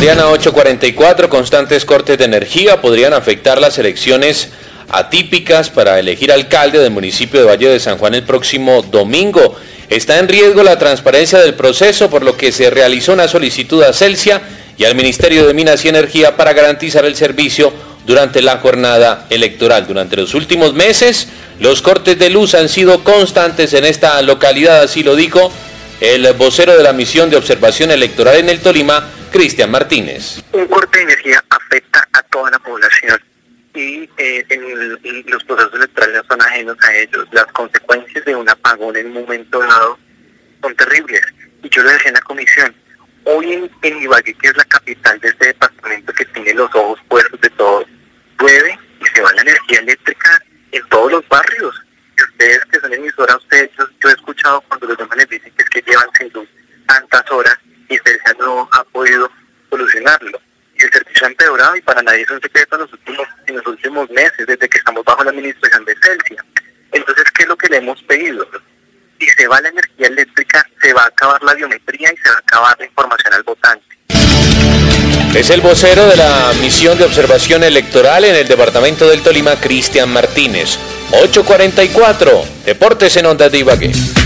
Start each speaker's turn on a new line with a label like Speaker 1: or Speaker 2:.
Speaker 1: Triana 844, constantes cortes de energía podrían afectar las elecciones atípicas para elegir alcalde del municipio de Valle de San Juan el próximo domingo. Está en riesgo la transparencia del proceso, por lo que se realizó una solicitud a Celsia y al Ministerio de Minas y Energía para garantizar el servicio durante la jornada electoral. Durante los últimos meses, los cortes de luz han sido constantes en esta localidad, así lo dijo el vocero de la misión de observación electoral en el Tolima, Cristian Martínez.
Speaker 2: Un corte de energía afecta a toda la población y los procesos electorales no son ajenos a ellos. Las consecuencias de un apagón en un momento dado son terribles. Y yo lo decía en la comisión, hoy en Ibagué, que es la capital de este departamento que tiene los ojos puestos de todos, llueve y se va la energía eléctrica en todos los barrios. Y ustedes que son emisoras, yo he escuchado cuando los demás les dicen que es que llevan sin luz tantas horas y Celsia no ha podido solucionarlo. Y el servicio ha empeorado y para nadie es un secreto en los últimos meses, desde que estamos bajo la administración de Celsia. Entonces, ¿qué es lo que le hemos pedido? Si se va la energía eléctrica, se va a acabar la biometría y se va a acabar la información al votante.
Speaker 1: Es el vocero de la misión de observación electoral en el departamento del Tolima, Cristian Martínez. 844, Deportes en Ondas de Ibagué.